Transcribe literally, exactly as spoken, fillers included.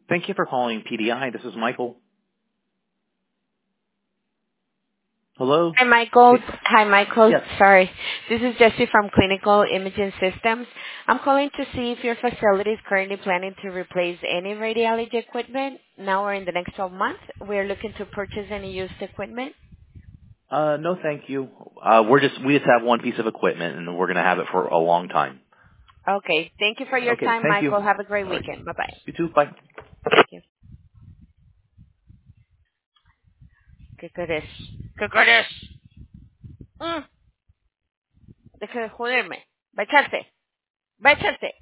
Thank you for calling P D I. This is Michael. Hello? Hi, Michael. Hi, Michael. Yes. Sorry. This is Jessie from Clinical Imaging Systems. I'm calling to see if your facility is currently planning to replace any radiology equipment now or in the next twelve months. We're looking to purchase any used equipment. Uh, no, thank you. Uh, we're just, we just have one piece of equipment and we're going to have it for a long time. Okay. Thank you for your Okay, time, thank you. Michael. Have a great All right. weekend. Bye-bye. You too. Bye. Thank you. ¿Qué querés? ¿Qué querés? Mm. Deja de joderme. Va a echarse. Va a echarse.